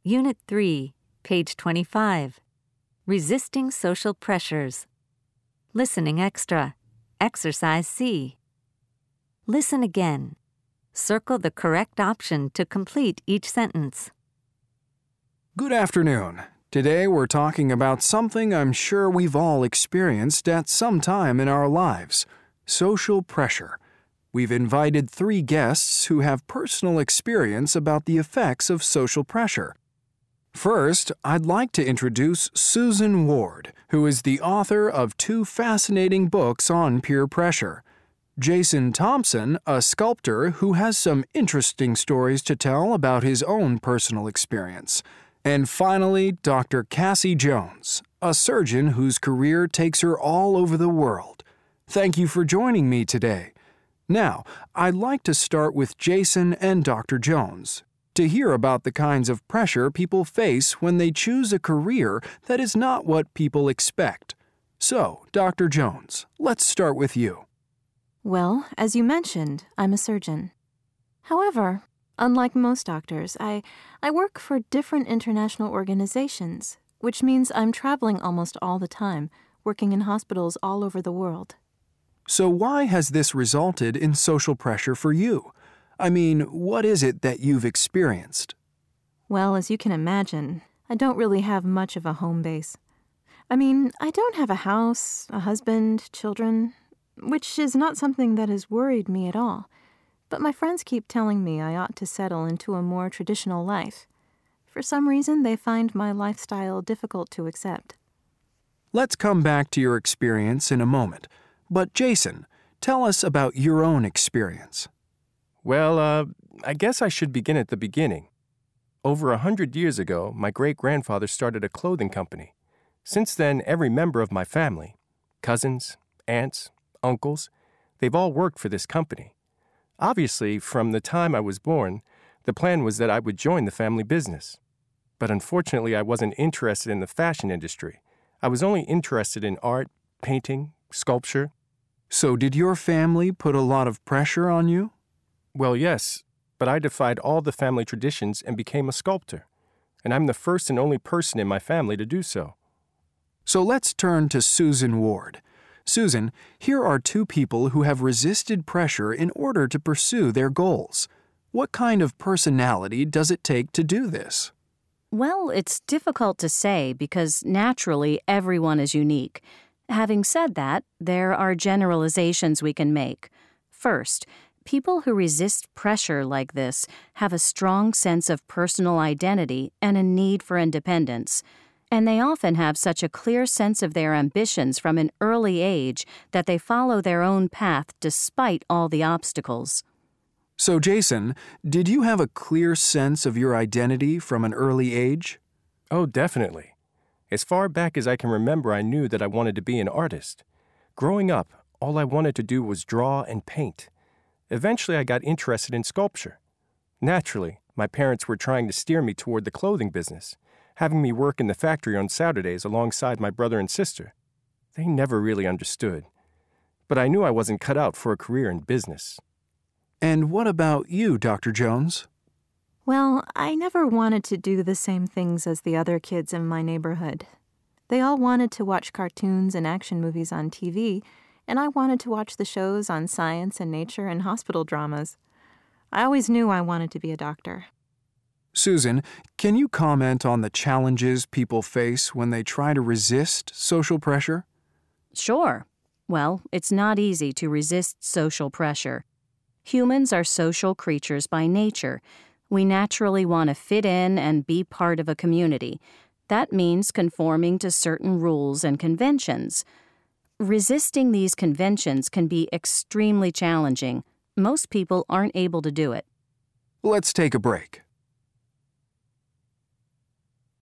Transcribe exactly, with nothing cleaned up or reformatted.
Unit three, page twenty-five. Resisting Social Pressures. Listening Extra. Exercise C. Listen again. Circle the correct option to complete each sentence. Good afternoon. Today we're talking about something I'm sure we've all experienced at some time in our lives: social pressure. We've invited three guests who have personal experience about the effects of social pressure. First, I'd like to introduce Susan Ward, who is the author of two fascinating books on peer pressure. Jason Thompson, a sculptor who has some interesting stories to tell about his own personal experience. And finally, Doctor Cassie Jones, a surgeon whose career takes her all over the world. Thank you for joining me today. Now, I'd like to start with Jason and Doctor Jones to hear about the kinds of pressure people face when they choose a career that is not what people expect. So, Doctor Jones, let's start with you. Well, as you mentioned, I'm a surgeon. However, unlike most doctors, I, I work for different international organizations, which means I'm traveling almost all the time, working in hospitals all over the world. So why has this resulted in social pressure for you? I mean, what is it that you've experienced? Well, as you can imagine, I don't really have much of a home base. I mean, I don't have a house, a husband, children, which is not something that has worried me at all. But my friends keep telling me I ought to settle into a more traditional life. For some reason, they find my lifestyle difficult to accept. Let's come back to your experience in a moment. But Jason, tell us about your own experience. Well, uh, I guess I should begin at the beginning. Over a hundred years ago, my great-grandfather started a clothing company. Since then, every member of my family, cousins, aunts, uncles, they've all worked for this company. Obviously, from the time I was born, the plan was that I would join the family business. But unfortunately, I wasn't interested in the fashion industry. I was only interested in art, painting, sculpture. So did your family put a lot of pressure on you? Well, yes, but I defied all the family traditions and became a sculptor. And I'm the first and only person in my family to do so. So let's turn to Susan Ward. Susan, here are two people who have resisted pressure in order to pursue their goals. What kind of personality does it take to do this? Well, it's difficult to say because naturally everyone is unique. Having said that, there are generalizations we can make. First, people who resist pressure like this have a strong sense of personal identity and a need for independence. And they often have such a clear sense of their ambitions from an early age that they follow their own path despite all the obstacles. So, Jason, did you have a clear sense of your identity from an early age? Oh, definitely. As far back as I can remember, I knew that I wanted to be an artist. Growing up, all I wanted to do was draw and paint. Eventually, I got interested in sculpture. Naturally, my parents were trying to steer me toward the clothing business, having me work in the factory on Saturdays alongside my brother and sister. They never really understood. But I knew I wasn't cut out for a career in business. And what about you, Doctor Jones? Well, I never wanted to do the same things as the other kids in my neighborhood. They all wanted to watch cartoons and action movies on T V, and I wanted to watch the shows on science and nature and hospital dramas. I always knew I wanted to be a doctor. Susan, can you comment on the challenges people face when they try to resist social pressure? Sure. Well, it's not easy to resist social pressure. Humans are social creatures by nature. We naturally want to fit in and be part of a community. That means conforming to certain rules and conventions. Resisting these conventions can be extremely challenging. Most people aren't able to do it. Let's take a break.